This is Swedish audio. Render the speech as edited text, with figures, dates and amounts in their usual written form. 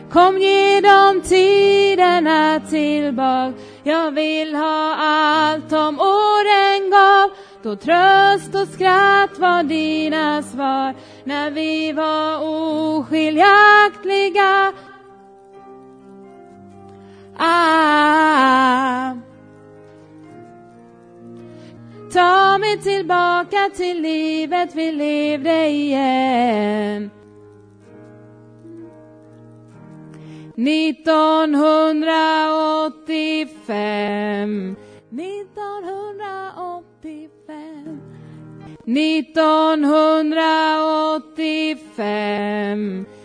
Kom, ge dem tiderna tillbaka. Jag vill ha allt om åren gav. Då tröst och skratt var dina svar. När vi var oskiljaktliga. Ta mig tillbaka till livet vi levde igen. 1985 1985